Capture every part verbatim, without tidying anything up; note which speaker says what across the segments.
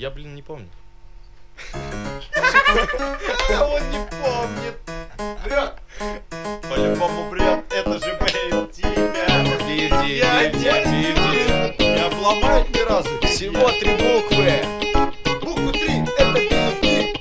Speaker 1: Я, блин, не помню.
Speaker 2: Он не помнит. Врет. По-любому врет. Это же Б Эф Ди.
Speaker 1: Я
Speaker 2: не обломает ни разу.
Speaker 1: Всего три буквы.
Speaker 2: Буквы три. Это Би Эф Ди.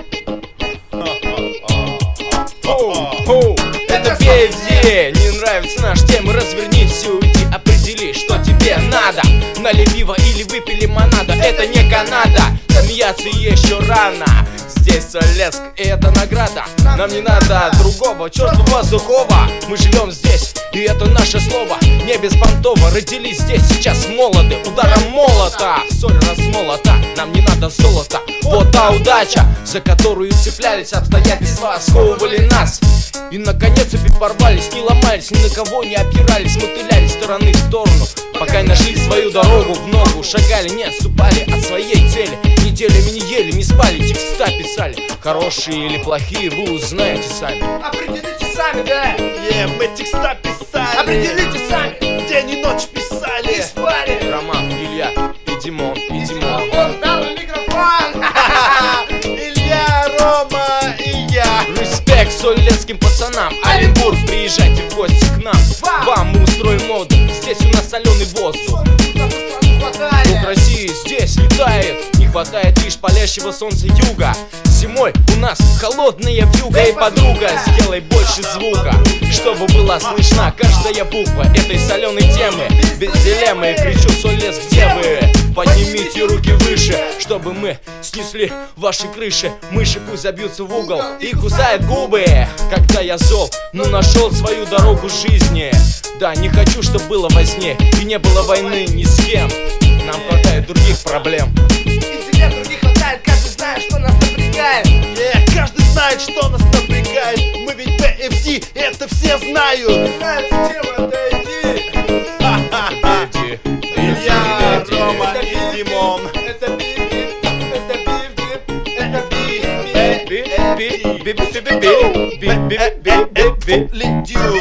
Speaker 1: Это Би Эф Ди. Не нравится наш тема, развернись и уйди. Определи, что тебе надо. Налей пиво или выпей лимонада. Это не Канада. Смеяться еще рано. Здесь Солецк, и это награда. Нам не надо другого, чертова сухого. Мы живем здесь, и это наше слово. Не беспонтово, родились здесь, сейчас молоды. Ударом молота, соль размолота. Нам не надо золота, вот та удача, за которую цеплялись обстоятельства, сковывали нас. И наконец опять порвались, не ломались, ни на кого не опирались, мотылялись с стороны в сторону, пока не нашли свою дорогу в ногу. Шагали, не отступали от своей цели. Неделями не ели, не спали, текста писали. Хорошие или плохие, вы узнаете сами.
Speaker 2: Определите сами, да? Е, мы текста писали. Определите сами. День и ночь писали. И спали.
Speaker 1: Роман, Илья и Димон, и Димон.
Speaker 2: Он дал микрофон. Илья, Рома и я.
Speaker 1: Респект солецким пацанам. Оренбург, приезжайте в гости к нам. Вам мы устроим моду, здесь у нас соленый воздух. Бог России здесь летает. Не хватает лишь палящего солнца юга. Зимой у нас холодная вьюга. И подруга, сделай больше звука, чтобы была слышна каждая буква этой соленой темы. Без дилеммы кричу: Солецк, где вы? Поднимите руки выше, чтобы мы снесли ваши крыши. Мыши пусть забьются в угол и кусают губы. Когда я зол, но нашел свою дорогу жизни. Да, не хочу, чтобы было во сне и не было войны ни с кем. Нам хватает других проблем.
Speaker 2: И тебе других хватает, каждый знает, что нас напрягает. Yeah, каждый знает, что нас напрягает. Мы ведь Би Эф Ди, это все знают. Нравится тема, это иди. Илья, Рома и Димон. Это Би Эф Ди, это Би Эф Ди, это Би Эф Ди. Би Эф Ди, Би Эф Ди, Би Эф Ди.